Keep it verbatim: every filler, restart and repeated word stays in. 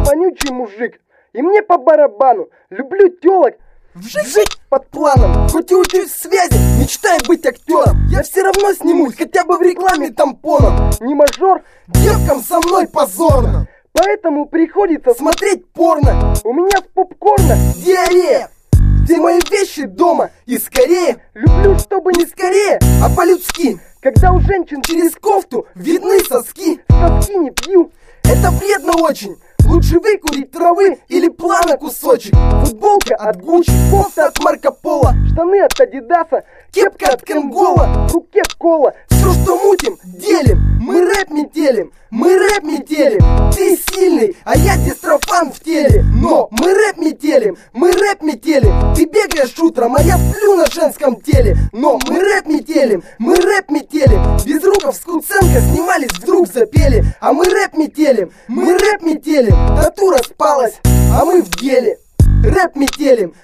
Я вонючий мужик, и мне по барабану. Люблю тёлок, жить под планом. Хоть и учусь в связи, мечтаю быть актером. Я все равно снимусь, хотя бы в рекламе тампоном. Не мажор, девкам со мной позорно. Поэтому приходится смотреть порно. У меня с попкорна диарея. Все мои вещи дома и скорее. Люблю, чтобы не скорее, а по-людски. Когда у женщин через кофту видны соски. Соски не пью, это вредно очень. Лучше выкурить травы или плана кусочек. Футболка от Гуччи, кофта от Марко Поло, штаны от Адидаса, кепка от Кэнгола, в руке кола. Все, что мутим, делим. Мы рэп метелим, мы рэп метелим. Ты сильный, а я дистрофан в теле. Но мы рэп метелим, мы рэп метелим. Ты бегаешь утром, а я сплю на женском теле. Но мы рэп метелим, мы рэп метелим. Безруков с Куценко снимались, вдруг запели. А мы рэп метелим, мы рэп метелим. Тату распалась, а мы в деле. Рэп метелим,